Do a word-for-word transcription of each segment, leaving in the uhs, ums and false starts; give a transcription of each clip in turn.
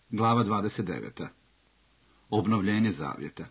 Glava dvadeset deveta. Obnovljenje zavjeta.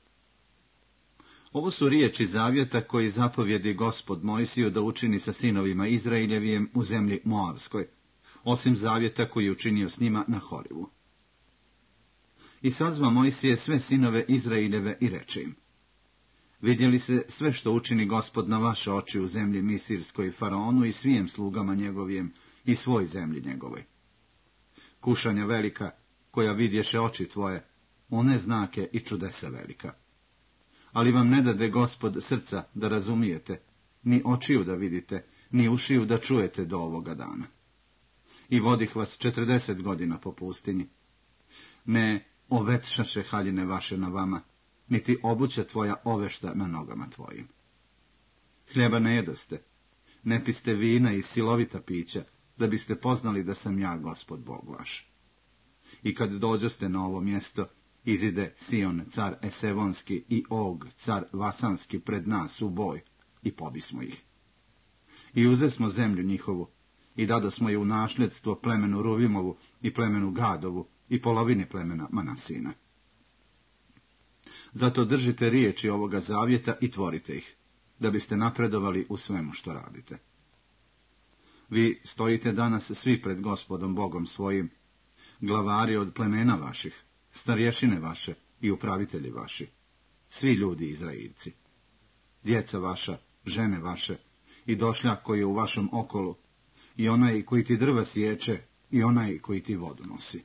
Ovo su riječi zavjeta koji zapovjedi Gospod Mojsiju da učini sa sinovima Izraeljevijem u zemlji Moavskoj, osim zavjeta koji je učinio s njima na Horivu. I sazva Mojsije sve sinove Izraeljeve i reče im: Vidjeli se sve što učini Gospod na vaše oči u zemlji Misirskoj faraonu i svijem slugama njegovijem i svoj zemlji njegovoj. Kušanja velika, koja vidješe oči tvoje, one znake i čudesa velika. Ali vam ne dade Gospod srca da razumijete, ni očiju da vidite, ni ušiju da čujete do ovoga dana. I vodih vas četrdeset godina po pustinji. Ne ovetšaše haljine vaše na vama, niti obuća tvoja ovešta na nogama tvojim. Hljeba ne jedoste, ne piste vina i silovita pića, da biste poznali da sam ja Gospod Bog vaš. I kad dođoste na ovo mjesto, izide Sion, car Esevonski, i Og, car Vasanski, pred nas u boj, i pobismo ih. I uzesmo zemlju njihovu, i dadosmo je u nasljedstvo plemenu Ruvimovu i plemenu Gadovu i polovini plemena Manasina. Zato držite riječi ovoga zavjeta i tvorite ih, da biste napredovali u svemu što radite. Vi stojite danas svi pred Gospodom Bogom svojim, glavari od plemena vaših, starješine vaše i upravitelji vaši, svi ljudi Izraeljci, djeca vaša, žene vaše i došljak koji je u vašem okolu, i onaj koji ti drva sječe i onaj koji ti vodu nosi.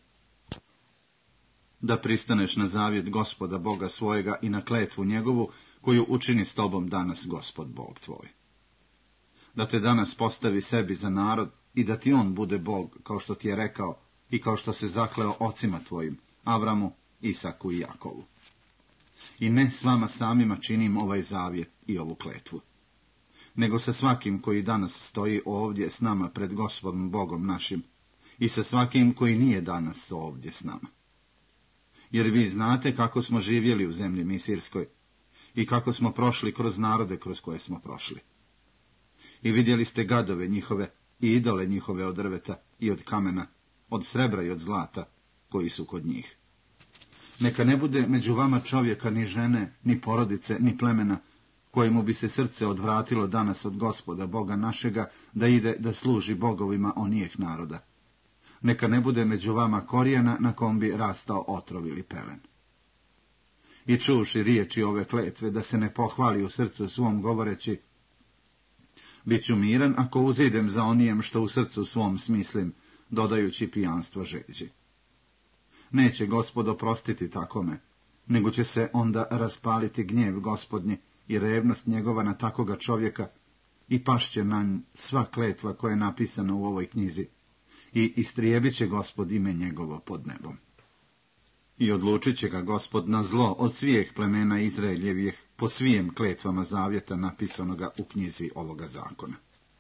Da pristaneš na zavjet Gospoda Boga svojega i na kletvu njegovu, koju učini s tobom danas Gospod Bog tvoj. Da te danas postavi sebi za narod i da ti on bude Bog, kao što ti je rekao i kao što se zakleo ocima tvojim, Avramu, Isaku i Jakovu. I ne s vama samima činim ovaj zavjet i ovu kletvu, nego sa svakim koji danas stoji ovdje s nama pred Gospodom Bogom našim i sa svakim koji nije danas ovdje s nama. Jer vi znate kako smo živjeli u zemlji Misirskoj i kako smo prošli kroz narode kroz koje smo prošli. I vidjeli ste gadove njihove i idole njihove od drveta i od kamena, od srebra i od zlata, koji su kod njih. Neka ne bude među vama čovjeka, ni žene, ni porodice, ni plemena, kojemu bi se srce odvratilo danas od Gospoda Boga našega, da ide da služi bogovima onijeh naroda. Neka ne bude među vama korijena na kom bi rastao otrov ili pelen. I čuvši riječi ove kletve, da se ne pohvali u srcu svom govoreći: bit ću miran ako uzidem za onijem što u srcu svom smislim, dodajući pijanstvo žeđi. Neće Gospod oprostiti takome, nego će se onda raspaliti gnjev Gospodnji i revnost njegova na takoga čovjeka, i pašće na nj sva kletva koja je napisana u ovoj knjizi, i istrijebit će Gospod ime njegovo pod nebom. I odlučit će ga Gospod na zlo od svijeh plemena Izraeljevih po svijem kletvama zavjeta napisanoga u knjizi ovoga zakona.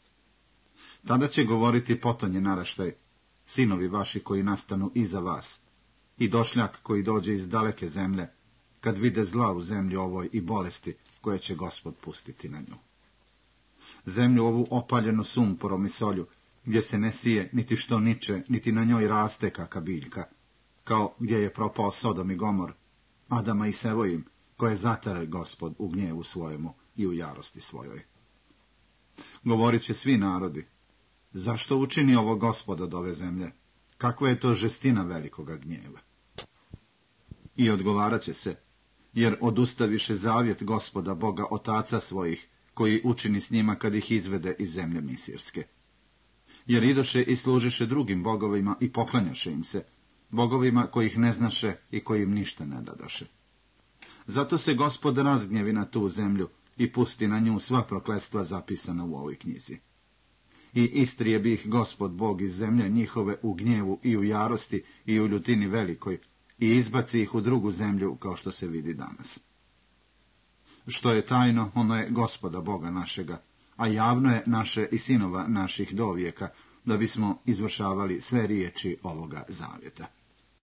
Tada će govoriti potonji naraštaj, sinovi vaši koji nastanu iza vas, i došljak koji dođe iz daleke zemlje, kad vide zla u zemlji ovoj i bolesti koje će Gospod pustiti na nju. Zemlju ovu opaljenu sumporom i solju, gdje se ne sije niti što niče, niti na njoj raste kaka biljka, kao gdje je propao Sodom i Gomor, Adama i Sevojim, koje zatare Gospod u gnjevu svojemu i u jarosti svojoj. Govorit će svi narodi: zašto učini ovo Gospod od ove zemlje? Kakva je to žestina velikoga gnjeva? I odgovarat će se: jer odustaviše zavjet Gospoda Boga otaca svojih, koji učini s njima kad ih izvede iz zemlje Misirske. Jer idoše i služiše drugim bogovima i poklanjaše im se, bogovima kojih ne znaše i koji im ništa ne dadoše. Zato se Gospod razgnjevi na tu zemlju i pusti na nju sva prokletstva zapisana u ovoj knjizi. I istrijebi ih Gospod Bog iz zemlje njihove u gnjevu i u jarosti i u ljutini velikoj, i izbaci ih u drugu zemlju, kao što se vidi danas. Što je tajno, ono je Gospoda Boga našega, a javno je naše i sinova naših dovijeka, da bismo izvršavali sve riječi ovoga zavjeta.